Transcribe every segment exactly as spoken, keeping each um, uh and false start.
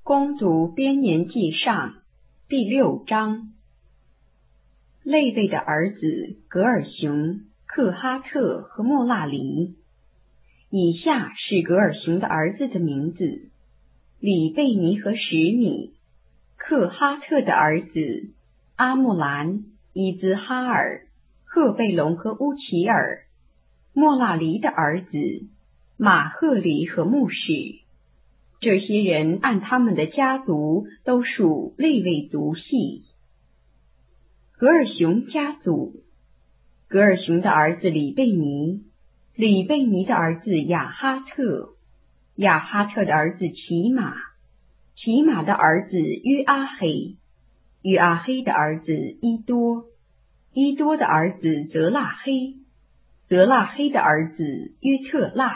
公族编年记上第六章。类位的儿子格尔雄、克哈特和莫拉黎。以下是格尔雄的儿子的名字：里贝尼和什米。克哈特的儿子阿木兰、伊兹哈尔、赫贝龙和乌齐尔。莫拉黎的儿子马赫里和穆史。这些人按他们的家族都属类位族系。格尔雄家族。格尔雄的儿子里贝尼，里贝尼的儿子雅哈特，雅哈特的儿子齐马，齐马的儿子约阿黑，约阿黑的儿子伊多，伊多的儿子泽拉黑，泽拉黑的儿子约特赖。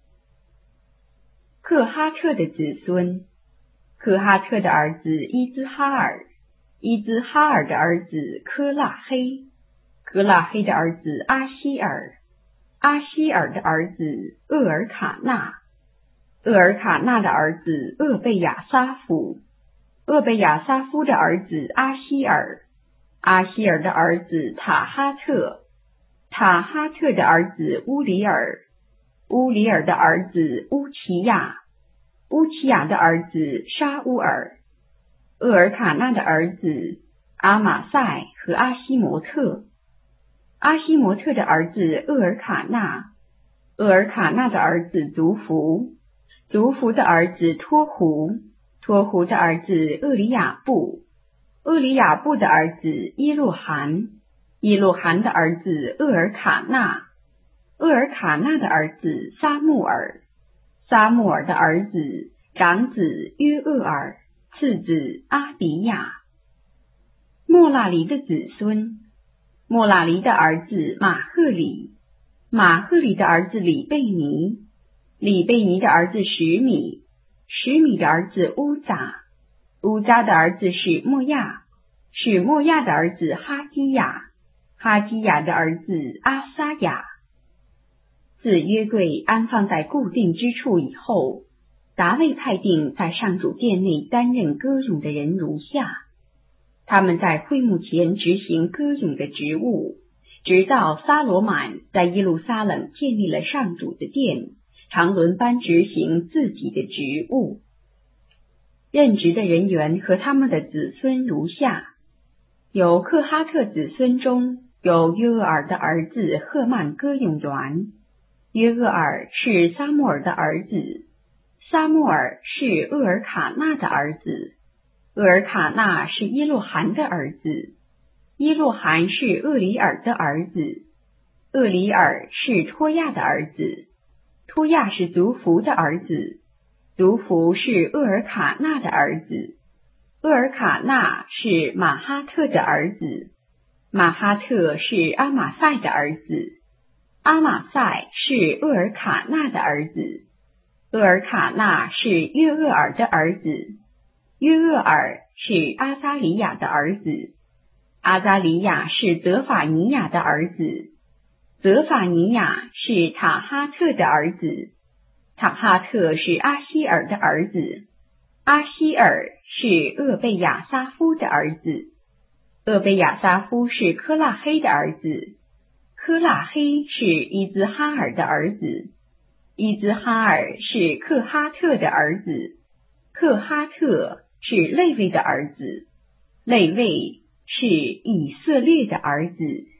克哈特的子孙。克哈特的儿子伊兹哈尔，伊兹哈尔的儿子科拉黑，科拉黑的儿子阿希尔，阿希尔的儿子厄尔卡纳，厄尔卡纳的儿子厄贝亚撒夫，厄贝亚撒夫的儿子阿希尔，阿希尔的儿子塔哈特，塔哈特的儿子乌里尔，乌里尔的儿子乌齐亚，乌齐亚的儿子沙乌尔，厄尔卡纳的儿子阿马赛和阿西摩特，阿西摩特的儿子厄尔卡纳，厄尔卡纳的儿子族福，族福的儿子托胡，托胡的儿子厄里亚布，厄里亚布的儿子耶洛罕，耶洛罕的儿子厄尔卡纳，厄尔卡纳的儿子撒穆尔，撒穆尔的儿子长子约厄尔，次子阿比亚。莫拉黎的子孙。莫拉黎的儿子马赫里，马赫里的儿子里贝尼，里贝尼的儿子什米，什米的儿子乌扎，乌扎的儿子史莫亚，史莫亚的儿子哈基亚，哈基亚的儿子阿撒亚。自约柜安放在固定之处以后，达味派定在上主殿内担任歌咏的人如下：他们在会幕前执行歌咏的职务，直到撒罗满在耶路撒冷建立了上主的殿，常轮班执行自己的职务。任职的人员和他们的子孙如下：有克哈特子孙中有约厄尔的儿子赫曼歌咏员，约厄尔是撒穆尔的儿子，撒穆尔是厄尔卡纳的儿子，厄尔卡纳是耶洛罕的儿子，耶洛罕是厄里尔的儿子，厄里尔是托亚的儿子，托亚是族福的儿子，族福是厄尔卡纳的儿子，厄尔卡纳是马哈特的儿子，马哈特是阿马赛的儿子，阿马赛是厄尔卡纳的儿子，厄尔卡纳是约厄尔的儿子，约厄尔是阿扎里亚的儿子，阿扎里亚是泽法尼亚的儿子，泽法尼亚是塔哈特的儿子，塔哈特是阿希尔的儿子，阿希尔是厄贝亚撒夫的儿子，厄贝亚撒夫是科拉黑的儿子，科拉黑是伊兹哈尔的儿子，伊兹哈尔是克哈特的儿子，克哈特是类位的儿子，类位是以色列的儿子。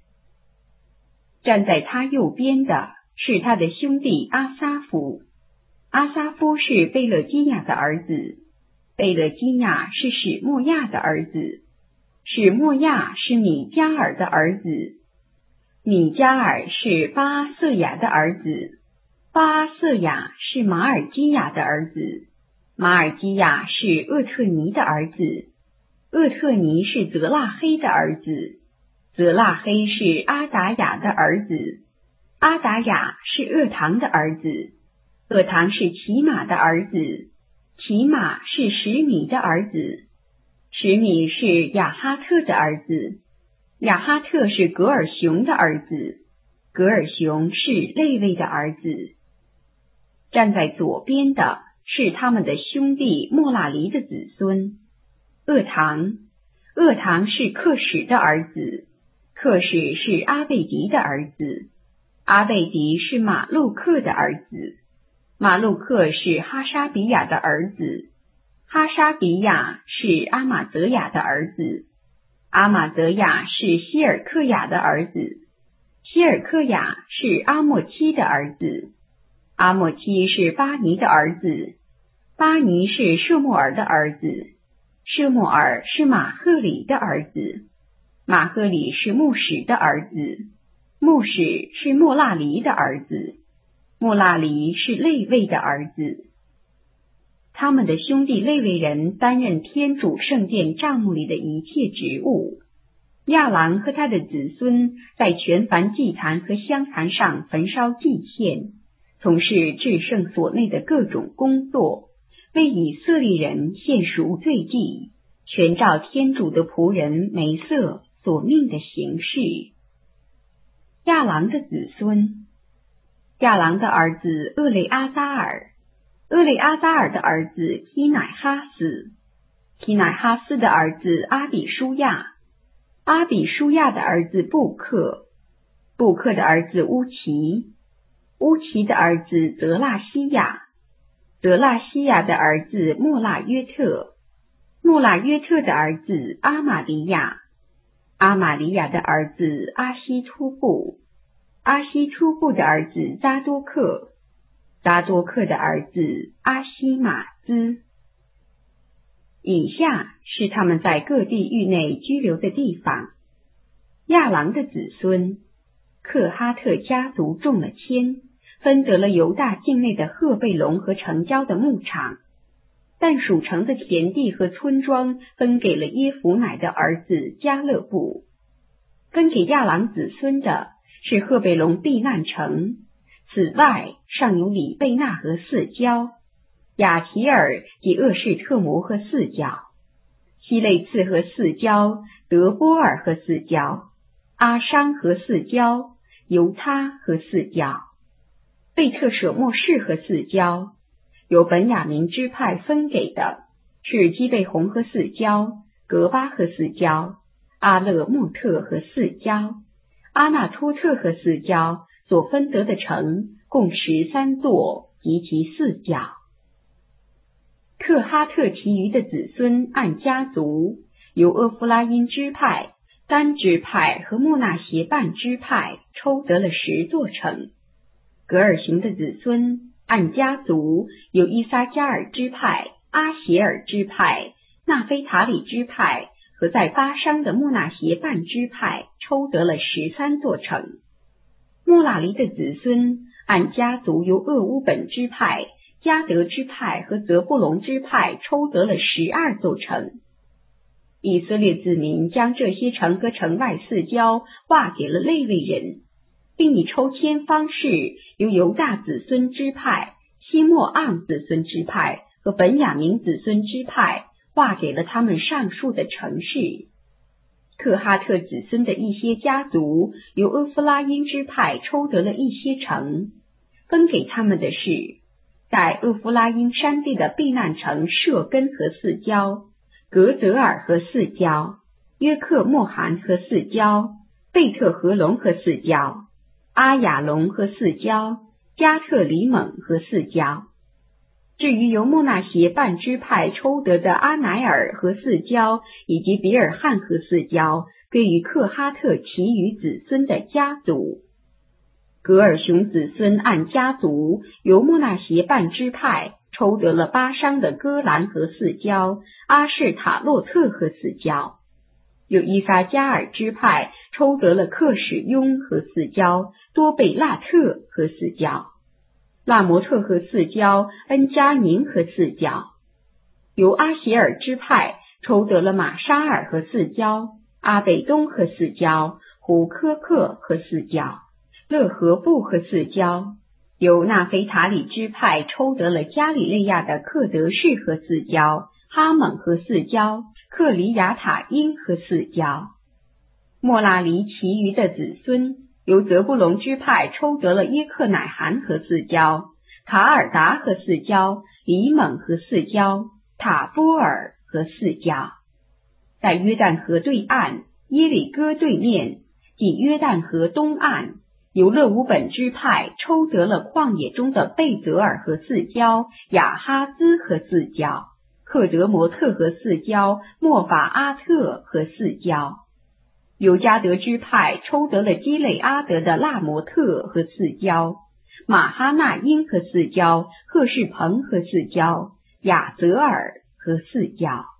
站在他右边的是他的兄弟阿撒夫，阿撒夫是贝勒基亚的儿子，贝勒基亚是史莫亚的儿子，史莫亚是米加尔的儿子，米加尔是巴阿瑟雅的儿子，巴阿瑟雅是马尔基亚的儿子，马尔基亚是厄特尼的儿子，厄特尼是泽拉黑的儿子，泽拉黑是阿达雅的儿子，阿达雅是厄唐的儿子，厄唐是齐马的儿子，齐马是什米的儿子，什米是雅哈特的儿子，雅哈特是格尔雄的儿子，格尔雄是类位的儿子。站在左边的是他们的兄弟莫拉黎的子孙。厄堂，厄堂是克史的儿子，克史是阿贝迪的儿子，阿贝迪是马路克的儿子，马路克是哈沙比亚的儿子，哈沙比亚是阿玛泽雅的儿子，阿玛泽雅是希尔克雅的儿子，希尔克雅是阿莫七的儿子，阿莫七是巴尼的儿子，巴尼是舍莫尔的儿子，舍莫尔是马赫里的儿子，马赫里是穆史的儿子，穆史是莫拉黎的儿子，莫拉黎是类位的儿子。他们的兄弟类位人担任天主圣殿帐幕里的一切职务。亚郎和他的子孙在全燔祭坛和香坛上焚烧祭献，从事至圣所内的各种工作，为以色列人献赎罪祭，全照天主的仆人梅瑟所命的形式。亚郎的子孙，亚郎的儿子厄雷阿扎尔，厄雷阿扎尔的儿子提乃哈斯，提乃哈斯的儿子阿比舒亚，阿比舒亚的儿子布克，布克的儿子乌奇，乌奇的儿子泽拉西亚，泽拉西亚的儿子莫拉约特，莫拉约特的儿子阿玛利亚，阿玛利亚的儿子阿西突布，阿西突布的儿子扎多克，扎多克的儿子阿西马兹。以下是他们在各地域内居留的地方。亚郎的子孙，克哈特家族中了签，分得了犹大境内的赫贝龙和城郊的牧场，但属城的田地和村庄分给了耶弗乃的儿子加勒布。分给亚郎子孙的是赫贝龙避难城，此外尚有里贝纳和四郊，雅提尔及厄士特摩和四郊，希类次和四郊，德波尔和四郊，阿商和四郊，犹他和四郊，贝特舍莫士和四郊。由本雅明支派分给的是基贝红和四郊，格巴和四郊，阿勒穆特和四郊，阿纳托特和四郊所分得的城共十三座及其四郊。克哈特其余的子孙按家族，由厄弗拉因支派、丹支派和莫纳协半支派抽得了十座城。格尔雄的子孙按家族，由伊撒加尔支派、阿协尔支派、纳菲塔里支派和在巴商的莫纳协半支派抽得了十三座城。莫拉黎的子孙按家族，由厄乌本支派、加德支派和泽布隆支派抽得了十二座城。以色列子民将这些城和城外四郊划给了利未人，并以抽签方式由犹大子孙支派、西莫昂子孙支派和本雅明子孙支派划给了他们上述的城市。克哈特子孙的一些家族由厄弗拉因支派抽得了一些城，分给他们的是在厄弗拉因山地的避难城舍根和四郊，格泽尔和四郊，约克莫罕和四郊，贝特和龙和四郊，阿雅龙和四郊，加特里蒙和四郊。至于由莫纳协半支派抽得的阿乃尔和四郊以及比尔汉和四郊，归于克哈特其余子孙的家族。格尔雄子孙按家族，由莫纳协半支派抽得了巴商的戈兰和四郊，阿士塔洛特和四郊。有伊撒加尔支派抽得了克史雍和四郊，多贝拉特和四郊，拉摩特和四郊，恩加宁和四郊。由阿协尔支派抽得了马沙尔和四郊，阿贝东和四郊，胡科克和四郊，勒和布和四郊。由纳菲塔里支派抽得了加里肋亚的克德士和四郊，哈蒙和四郊，克里亚塔因和四郊。莫拉黎其余的子孙由泽布隆支派抽得了耶克乃罕和四郊， 卡尔达和四郊，里蒙和四郊，塔波尔和四郊。在约旦河对岸，耶里哥对面，即约旦河东岸，由勒乌本支派抽得了旷野中的贝泽尔和四郊，亚哈兹和四郊，克德摩特和四郊，莫法阿特和四郊。由加德支派抽得了基累阿德的拉摩特和四郊，马哈纳因和四郊，赫士彭和四郊，亚泽尔和四郊。